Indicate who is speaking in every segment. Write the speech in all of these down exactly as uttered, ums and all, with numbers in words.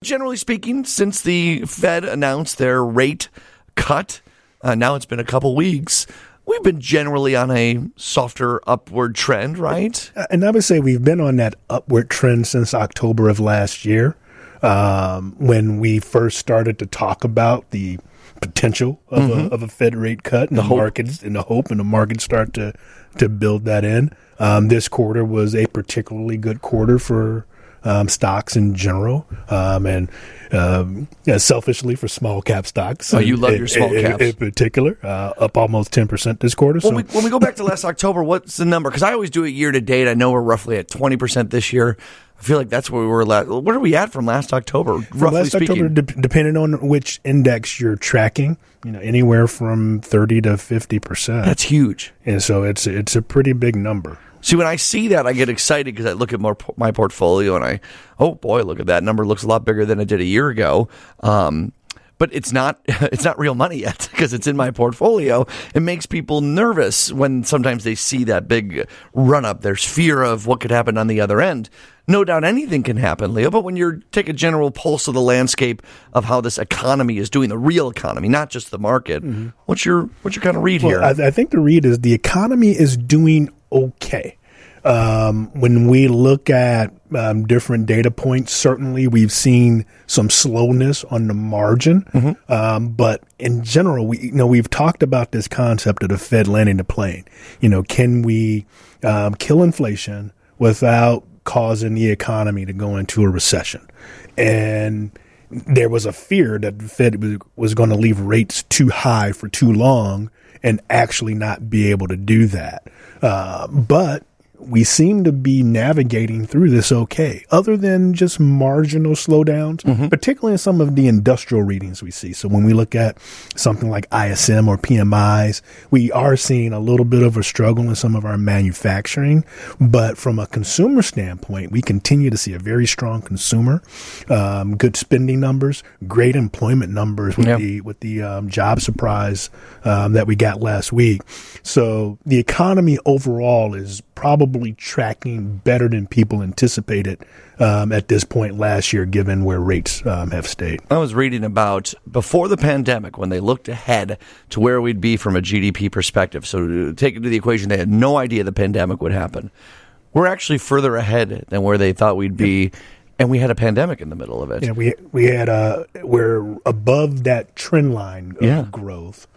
Speaker 1: generally speaking, since the Fed announced their rate cut, uh, now it's been a couple weeks, we've been generally on a softer upward trend, right?
Speaker 2: And I would say we've been on that upward trend since October of last year, um, when we first started to talk about the potential of, mm-hmm. a, of a Fed rate cut, and the, the markets and the hope, and the markets start to to build that in. Um, this quarter was a particularly good quarter for um, stocks in general, um, and um, yeah, selfishly for small cap stocks.
Speaker 1: Oh, you love
Speaker 2: in,
Speaker 1: your small
Speaker 2: in,
Speaker 1: caps
Speaker 2: in particular, uh, up almost ten percent this quarter.
Speaker 1: When,
Speaker 2: so
Speaker 1: we, when we go back to last October, what's the number? Because I always do it year to date. I know we're roughly at twenty percent this year. I feel like that's where we were last. What are we at from last October,
Speaker 2: from
Speaker 1: roughly
Speaker 2: last
Speaker 1: speaking?
Speaker 2: October, de- depending on which index you're tracking, you know, anywhere from thirty to fifty percent.
Speaker 1: That's huge.
Speaker 2: And so it's it's a pretty big number.
Speaker 1: See, when I see that, I get excited because I look at more, my portfolio and I, oh boy, look at that number. Looks a lot bigger than it did a year ago. Um, but it's not it's not real money yet because it's in my portfolio. It makes people nervous when sometimes they see that big run up. There's fear of what could happen on the other end. No doubt anything can happen, Leo, but when you take a general pulse of the landscape of how this economy is doing, the real economy, not just the market, mm-hmm. what's your what's your kind of read
Speaker 2: well,
Speaker 1: here?
Speaker 2: I, I think the read is the economy is doing okay. Um, when we look at um, different data points, certainly we've seen some slowness on the margin. Mm-hmm. Um, but in general, we you know we've talked about this concept of the Fed landing the plane. You know, can we um, kill inflation without causing the economy to go into a recession? And there was a fear that the Fed was, was going to leave rates too high for too long and actually not be able to do that. Uh, but we seem to be navigating through this okay, other than just marginal slowdowns, mm-hmm. particularly in some of the industrial readings we see. So when we look at something like I S M or P M Is, we are seeing a little bit of a struggle in some of our manufacturing. But from a consumer standpoint, we continue to see a very strong consumer, um, good spending numbers, great employment numbers with yep. the with the um, job surprise um, that we got last week. So the economy overall is probably tracking better than people anticipated um, at this point last year, given where rates um, have stayed.
Speaker 1: I was reading about before the pandemic, when they looked ahead to where we'd be from a G D P perspective. So to take into the equation, they had no idea the pandemic would happen. We're actually further ahead than where they thought we'd be. And we had a pandemic in the middle of it.
Speaker 2: Yeah, we we had a we're above that trend line of
Speaker 1: yeah.
Speaker 2: growth.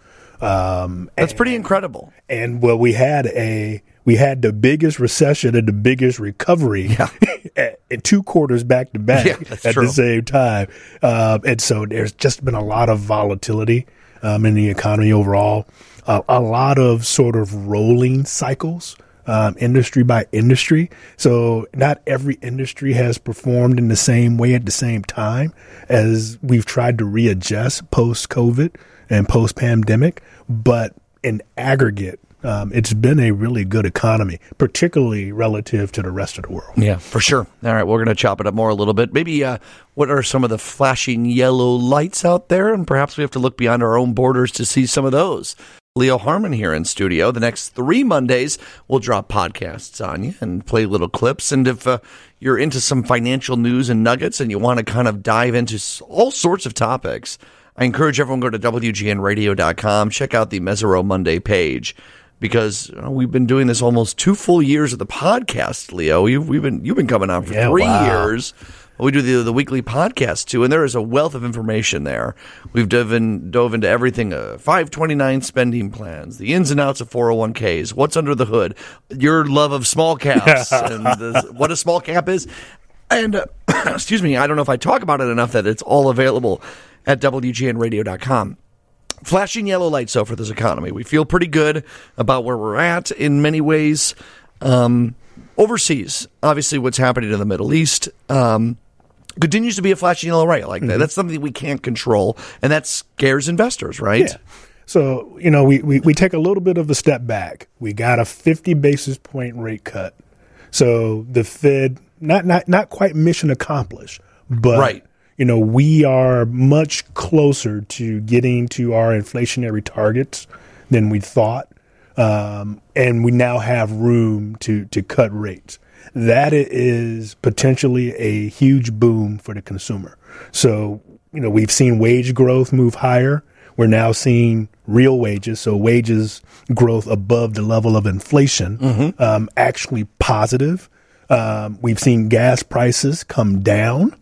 Speaker 2: Um,
Speaker 1: That's
Speaker 2: and,
Speaker 1: pretty incredible.
Speaker 2: And well, we had a we had the biggest recession and the biggest recovery
Speaker 1: yeah.
Speaker 2: at, at two quarters back to back
Speaker 1: yeah,
Speaker 2: at
Speaker 1: true.
Speaker 2: the same time. Um, and so there's just been a lot of volatility um, in the economy overall. Uh, a lot of sort of rolling cycles. Um, industry by industry. So not every industry has performed in the same way at the same time as we've tried to readjust post-COVID and post-pandemic. But in aggregate, um, it's been a really good economy, particularly relative to the rest of the world.
Speaker 1: Yeah, for sure. All right, we're going to chop it up more a little bit. Maybe uh, what are some of the flashing yellow lights out there? And perhaps we have to look beyond our own borders to see some of those. Leo Harmon here in studio. The next three Mondays, we'll drop podcasts on you and play little clips. And if uh, you're into some financial news and nuggets and you want to kind of dive into all sorts of topics, I encourage everyone to go to W G N radio dot com, check out the Mesereau Monday page, because you know, we've been doing this almost two full years of the podcast, Leo. You've, we've been, you've been coming on for
Speaker 2: yeah,
Speaker 1: three
Speaker 2: wow.
Speaker 1: years. We do the the weekly podcast, too, and there is a wealth of information there. We've dove, in, dove into everything, uh, five twenty-nine spending plans, the ins and outs of four oh one k's, what's under the hood, your love of small caps, and the, what a small cap is. And, uh, excuse me, I don't know if I talk about it enough that it's all available at W G N radio dot com. Flashing yellow lights, though, for this economy. We feel pretty good about where we're at in many ways. Um, overseas, obviously what's happening in the Middle East, um, continues to be a flashing yellow light like that. Mm-hmm. That's something we can't control, and that scares investors, right?
Speaker 2: Yeah. So, you know, we, we, we take a little bit of a step back. We got a fifty basis point rate cut. So the Fed, not not not quite mission accomplished, but,
Speaker 1: right.
Speaker 2: you know, we are much closer to getting to our inflationary targets than we thought. Um, and we now have room to, to cut rates. that is potentially a huge boom for the consumer. So, you know, we've seen wage growth move higher. We're now seeing real wages, so wages growth above the level of inflation, mm-hmm. um, actually positive. Um, we've seen gas prices come down.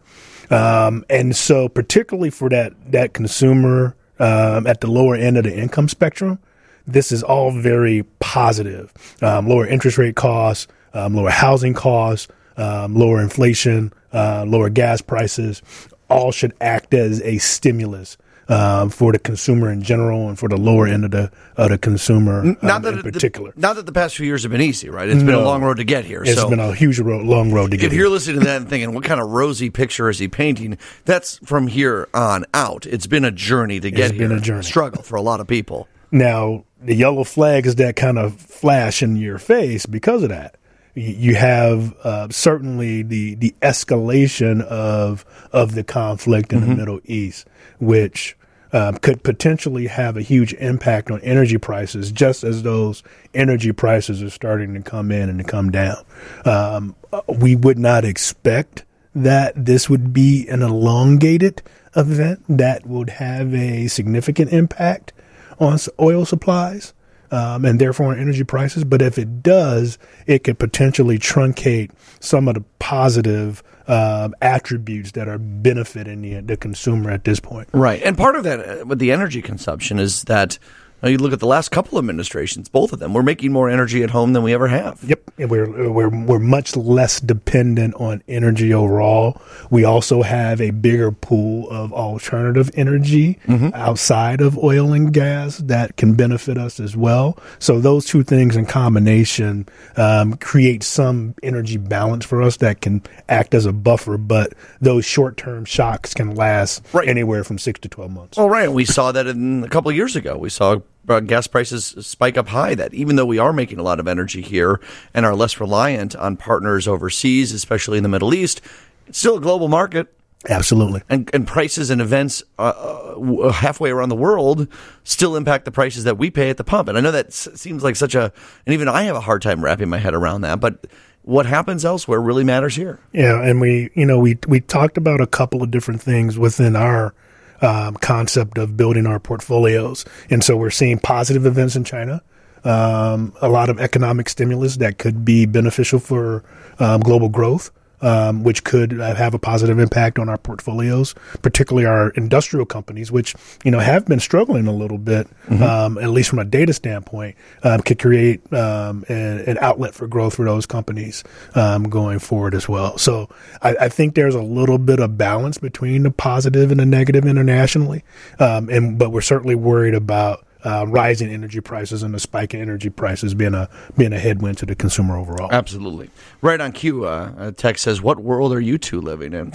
Speaker 2: Um, and so particularly for that, that consumer um, at the lower end of the income spectrum, this is all very positive. Um, lower interest rate costs, um, lower housing costs, um, lower inflation, uh, lower gas prices, all should act as a stimulus Um, for the consumer in general and for the lower end of the of the consumer um,
Speaker 1: not that
Speaker 2: in
Speaker 1: it,
Speaker 2: particular.
Speaker 1: The, not that the past few years have been easy, right? It's
Speaker 2: no,
Speaker 1: been a long road to get here.
Speaker 2: It's
Speaker 1: so
Speaker 2: been a huge road, long road to get
Speaker 1: if
Speaker 2: here.
Speaker 1: If you're listening to that and thinking, what kind of rosy picture is he painting? That's from here on out. It's been a journey to get
Speaker 2: it's
Speaker 1: here.
Speaker 2: It's been a journey.
Speaker 1: Struggle for a lot of people.
Speaker 2: Now, the yellow flags that kind of flash in your face because of that. You have uh, certainly the the escalation of of the conflict in mm-hmm. the Middle East, which um, could potentially have a huge impact on energy prices, just as those energy prices are starting to come in and to come down. Um, we would not expect that this would be an elongated event that would have a significant impact on oil supplies. Um, and therefore on energy prices. But if it does, it could potentially truncate some of the positive uh, attributes that are benefiting the, the consumer at this point.
Speaker 1: Right. And part of that with the energy consumption is that now you look at the last couple of administrations, both of them, we're making more energy at home than we ever have.
Speaker 2: Yep. And we're, we're, we're much less dependent on energy overall. We also have a bigger pool of alternative energy mm-hmm. outside of oil and gas that can benefit us as well. So those two things in combination um, create some energy balance for us that can act as a buffer. But those short-term shocks can last right. anywhere from six to twelve months.
Speaker 1: Well, right. We saw that in a couple of years ago. We saw Uh, gas prices spike up high, that even though we are making a lot of energy here and are less reliant on partners overseas, especially in the Middle East, it's still a global market.
Speaker 2: Absolutely.
Speaker 1: And, and prices and events uh, uh, halfway around the world still impact the prices that we pay at the pump. And I know that s- seems like such a, and even I have a hard time wrapping my head around that, but what happens elsewhere really matters here.
Speaker 2: Yeah. And we, you know, we, we talked about a couple of different things within our Um, concept of building our portfolios. And so we're seeing positive events in China, um, a lot of economic stimulus that could be beneficial for um, global growth, um, which could have a positive impact on our portfolios, particularly our industrial companies, which, you know, have been struggling a little bit, mm-hmm. um, at least from a data standpoint, um, could create um, an, an outlet for growth for those companies um, going forward as well. So I, I think there's a little bit of balance between the positive and the negative internationally, um, and but we're certainly worried about Uh, rising energy prices and the spike in energy prices being a being a headwind to the consumer overall.
Speaker 1: Absolutely. Right on cue, uh, a text says, what world are you two living in?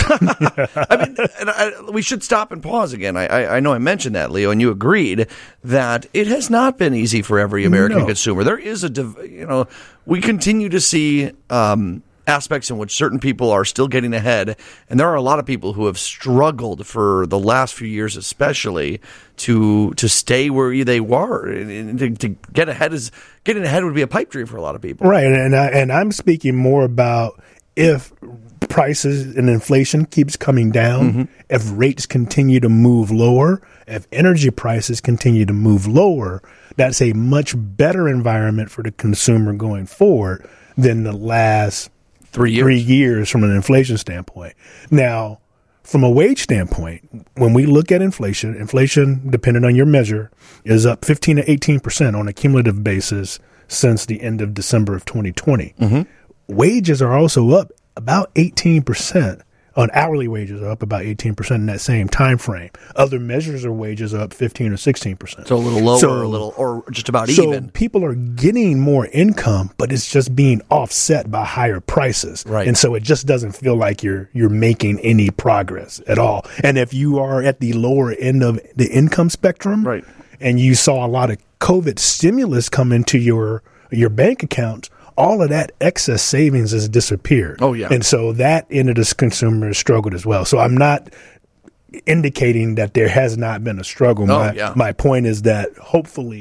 Speaker 1: I mean, and I, we should stop and pause again. I, I, I know I mentioned that, Leo, and you agreed that it has not been easy for every American
Speaker 2: no.
Speaker 1: consumer. There is a, div- you know, we continue to see um, aspects in which certain people are still getting ahead, and there are a lot of people who have struggled for the last few years, especially to to stay where they were. To, to get ahead is getting ahead would be a pipe dream for a lot of people,
Speaker 2: right? And and, I, and I'm speaking more about if prices and inflation keeps coming down, mm-hmm. if rates continue to move lower, if energy prices continue to move lower, that's a much better environment for the consumer going forward than the last
Speaker 1: Three years.
Speaker 2: Three years from an inflation standpoint. Now, from a wage standpoint, when we look at inflation, inflation, depending on your measure, is up fifteen to eighteen percent on a cumulative basis since the end of December of twenty twenty. Mm-hmm. Wages are also up about eighteen percent. On hourly wages are up about eighteen percent in that same time frame. Other measures of wages are up fifteen or sixteen percent.
Speaker 1: So a little lower,
Speaker 2: so,
Speaker 1: or a little, or just about
Speaker 2: so
Speaker 1: even.
Speaker 2: So people are getting more income, but it's just being offset by higher prices.
Speaker 1: Right.
Speaker 2: And so it just doesn't feel like you're you're making any progress at all. And if you are at the lower end of the income spectrum,
Speaker 1: right.
Speaker 2: and you saw a lot of COVID stimulus come into your your bank account, all of that excess savings has disappeared.
Speaker 1: Oh, yeah.
Speaker 2: And so that end of the consumer has struggled as well. So I'm not indicating that there has not been a struggle.
Speaker 1: Oh,
Speaker 2: my,
Speaker 1: yeah.
Speaker 2: my point is that hopefully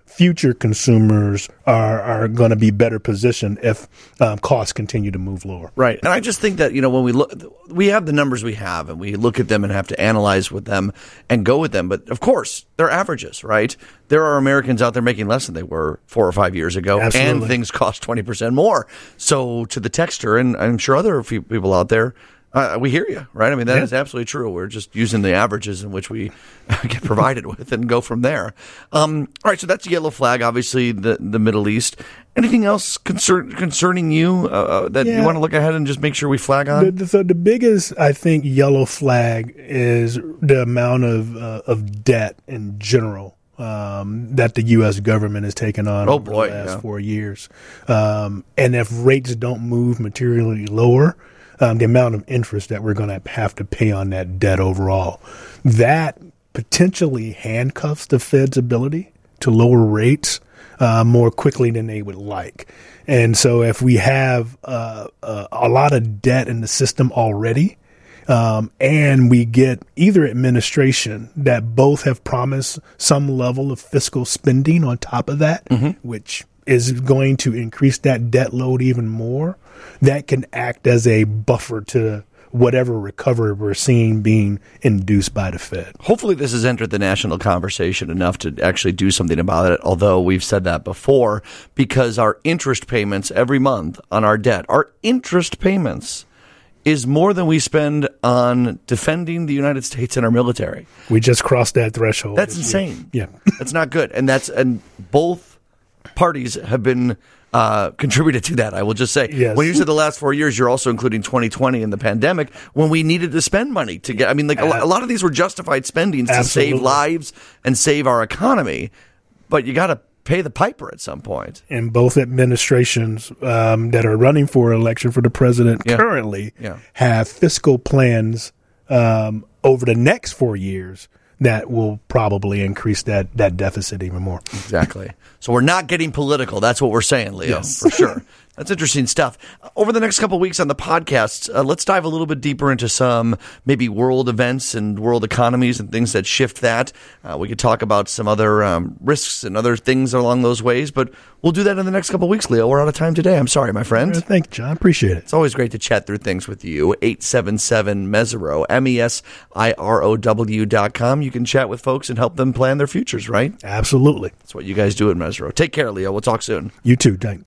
Speaker 2: future consumers are, are going to be better positioned if um, costs continue to move lower.
Speaker 1: Right. And I just think that, you know, when we look, we have the numbers we have and we look at them and have to analyze with them and go with them. But of course, they're averages, right? There are Americans out there making less than they were four or five years ago.
Speaker 2: Absolutely.
Speaker 1: And things cost twenty percent more. So to the texter, and I'm sure other people out there, Uh, we hear you, right? I mean, that
Speaker 2: yeah.
Speaker 1: is absolutely true. We're just using the averages in which we get provided with and go from there. Um, all right, so that's a yellow flag, obviously, the, the Middle East. Anything else concern, concerning you uh, that
Speaker 2: yeah.
Speaker 1: you want to look ahead and just make sure we flag on?
Speaker 2: The, the, so the biggest, I think, yellow flag is the amount of uh, of debt in general um, that the U S government has taken on
Speaker 1: oh,
Speaker 2: over
Speaker 1: boy,
Speaker 2: the last
Speaker 1: yeah.
Speaker 2: four years. Um, and if rates don't move materially lower, Um, the amount of interest that we're going to have to pay on that debt overall, that potentially handcuffs the Fed's ability to lower rates uh, more quickly than they would like. And so if we have uh, uh, a lot of debt in the system already, um, and we get either administration that both have promised some level of fiscal spending on top of that, mm-hmm. which is going to increase that debt load even more, that can act as a buffer to whatever recovery we're seeing being induced by the Fed.
Speaker 1: Hopefully this has entered the national conversation enough to actually do something about it, although we've said that before, because our interest payments every month on our debt, our interest payments is more than we spend on defending the United States and our military.
Speaker 2: We just crossed that threshold.
Speaker 1: That's insane.
Speaker 2: Yeah.
Speaker 1: That's not good. And that's and both parties have been uh, contributed to that, I will just say.
Speaker 2: Yes.
Speaker 1: When you said the last four years, you're also including twenty twenty and the pandemic, when we needed to spend money to get, I mean, like a, a lot of these were justified spendings to
Speaker 2: Absolutely.
Speaker 1: save lives and save our economy, but you got to pay the piper at some point.
Speaker 2: And both administrations um, that are running for election for the president
Speaker 1: Yeah.
Speaker 2: currently
Speaker 1: Yeah.
Speaker 2: have fiscal plans um, over the next four years that will probably increase that, that deficit even more.
Speaker 1: Exactly. So we're not getting political. That's what we're saying, Leo,
Speaker 2: Yes.
Speaker 1: for sure. That's interesting stuff. Over the next couple of weeks on the podcast, uh, let's dive a little bit deeper into some maybe world events and world economies and things that shift that. Uh, we could talk about some other um, risks and other things along those ways, but we'll do that in the next couple of weeks, Leo. We're out of time today. I'm sorry, my friend.
Speaker 2: Thank you, John. Appreciate it.
Speaker 1: It's always great to chat through things with you. eight seven seven Mesiro, M E S I R O W dot com. You can chat with folks and help them plan their futures, right?
Speaker 2: Absolutely.
Speaker 1: That's what you guys do at Mesiro. Take care, Leo. We'll talk soon.
Speaker 2: You too. Thanks.